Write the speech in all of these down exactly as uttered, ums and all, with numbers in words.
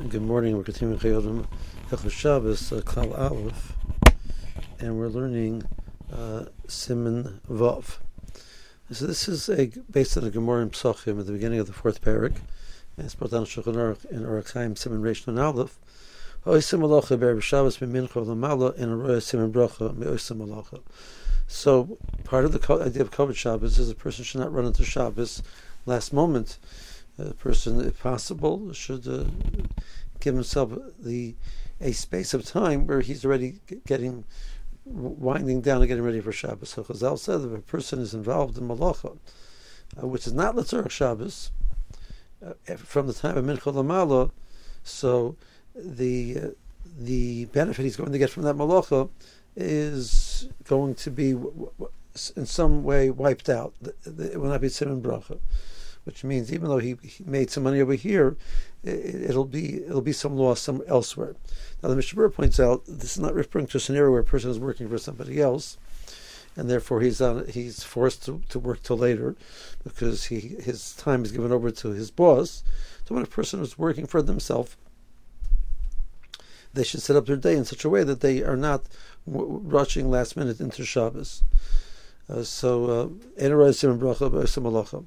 Good morning. We're continuing Chayodim Hilchos Shabbos uh, Klal Aleph, and we're learning uh, Siman Vav. So this is a based on a Gemara in Psachim at the beginning of the fourth parak, and it's brought down in Shulchan Aruch in Orach Chaim Siman Reish Nun Aleph. Oisem Malacha be'Erev Shabbos b'Mincha l'Mala and a Roya Siman Bracha me'Oisem Malacha. So part of the idea of Kavod Shabbos is a person should not run into Shabbos last moment. A person, if possible, should uh, give himself the a space of time where he's already getting winding down and getting ready for Shabbos. So Chazal said that if a person is involved in Malacha, uh, which is not L'tzorach Shabbos, uh, from the time of Mincha L'Mala, so the uh, the benefit he's going to get from that Malacha is going to be w- w- in some way wiped out. It will not be Siman Bracha. Which means even though he, he made some money over here, it, it'll be it'll be some loss some elsewhere. Now the Mishnah Berurah points out this is not referring to a scenario where a person is working for somebody else, and therefore he's on he's forced to, to work till later because he his time is given over to his boss. So when a person is working for themselves, they should set up their day in such a way that they are not w- rushing last minute into Shabbos. Uh, so Enarei Siman Bracha B'Oisem Malacha.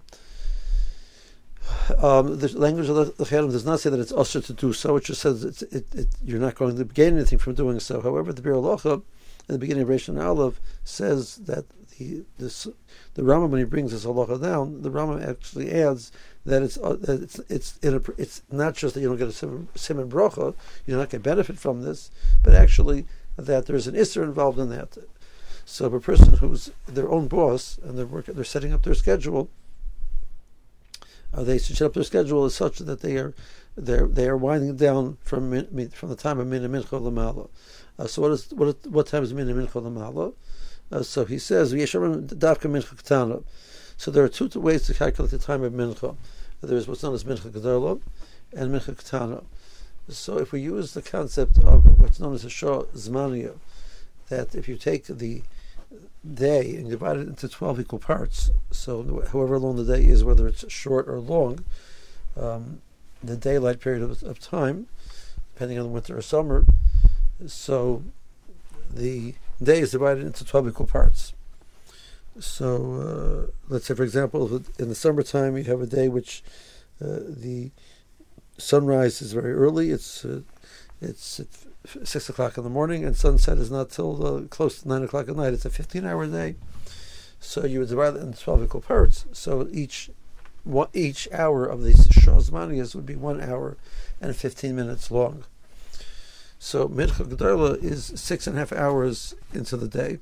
Um, the language of the, the Chayyim does not say that it's usher to do so. It just says it's, it, it, you're not going to gain anything from doing so. However, the Bir Halacha, in the beginning of Reish Nun Aleph, says that the this, the Rambam, when he brings this halacha down, the Rambam actually adds that it's uh, that it's it's in a, it's not just that you don't get a siman, siman bracha, you do not get benefit from this, but actually that there's an isser involved in that. So, if a person who's their own boss and they're working, they're setting up their schedule. Uh, they should set up their schedule as such that they are they they are winding down from min, from the time of min and mincha l'mala. Uh, so what is what what time is min and mincha l'mala? Uh, so he says v'yesharim davka mincha ketana. So there are two ways to calculate the time of mincha. There is what's known as mincha gedola and mincha ketana. So if we use the concept of what's known as a shah zmaniya, that if you take the day and divide it into twelve equal parts, so however long the day is, whether it's short or long, um, the daylight period of, of time, depending on winter or summer, so the day is divided into twelve equal parts. So uh, let's say, for example, in the summertime you have a day which uh, the sunrise is very early, it's uh, it's it's six o'clock in the morning, and sunset is not till uh, close to nine o'clock at night. It's a fifteen-hour day, so you would divide it into twelve equal parts. So each one, each hour of these Shas Maniyas would be one hour and fifteen minutes long. So Mincha Gedola is six and a half hours into the day,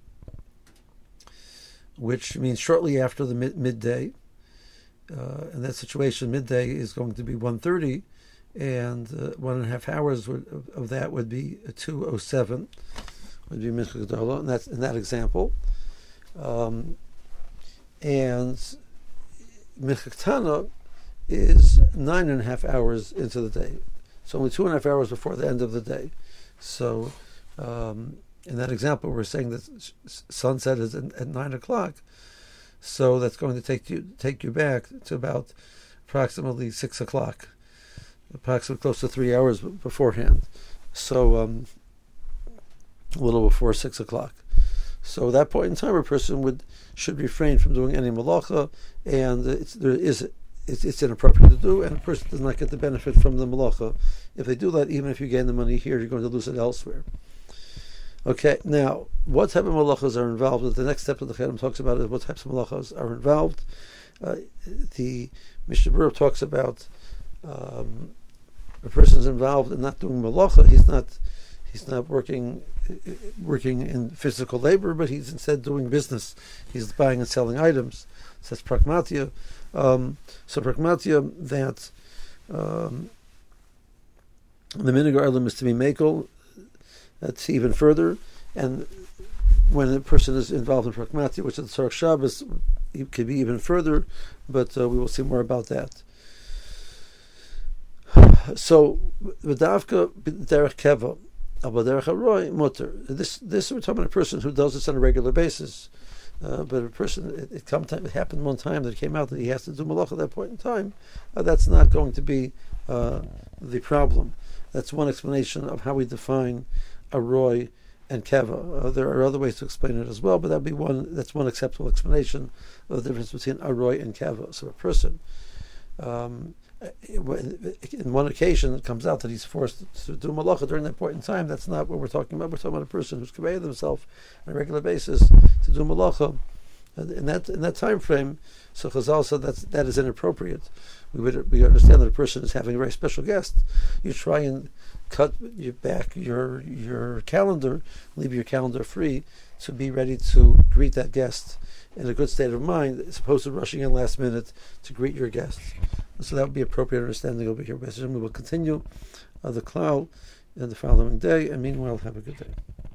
which means shortly after the mid- midday. Uh, in that situation, midday is going to be one thirty. And uh, one and a half hours would, of, of that would be two oh seven, would be Mincha Gedola, and that's in that example. Um, and Mincha Ketana is nine and a half hours into the day, so only two and a half hours before the end of the day. So um, in that example, we're saying that sunset is at, at nine o'clock, so that's going to take you take you back to about approximately six o'clock. Approximately close to three hours beforehand, so um, a little before six o'clock. So at that point in time, a person would should refrain from doing any malacha, and it's, there is it's, it's inappropriate to do, and a person does not get the benefit from the malacha. If they do that, even if you gain the money here, you're going to lose it elsewhere. Okay, now what type of malachas are involved? The next step that the Chayyim talks about is what types of malachas are involved. Uh, the Mishnah Berurah talks about. Um, a person is involved in not doing malacha. He's not, he's not working, working in physical labor, but he's instead doing business. He's buying and selling items. So that's pragmatia. Um, so pragmatia that um, the minhag ha'olam is to be mekel. That's even further. And when a person is involved in pragmatia, which is Tzorach Shabbos, it could be even further. But uh, we will see more about that. So, v'davka derech keva, aber derech haroy mutter. This, this we're talking about a person who does this on a regular basis. Uh, but a person, it, it, come time, it happened one time that it came out that he has to do malach at that point in time. Uh, that's not going to be uh, the problem. That's one explanation of how we define a roy and keva. Uh, there are other ways to explain it as well, but that'd be one. That's one acceptable explanation of the difference between a roy and keva. So a person, um, in one occasion, it comes out that he's forced to do malacha during that point in time. That's not what we're talking about. We're talking about a person who's conveyed himself on a regular basis to do malacha in that in that time frame. So Chazal said that's that is inappropriate. We would we understand that a person is having a very special guest. You try and cut you back your your calendar, leave your calendar free to be ready to greet that guest in a good state of mind, as opposed to rushing in last minute to greet your guests. So that would be appropriate understanding over here. We will continue uh, the klal in the following day, and meanwhile, have a good day.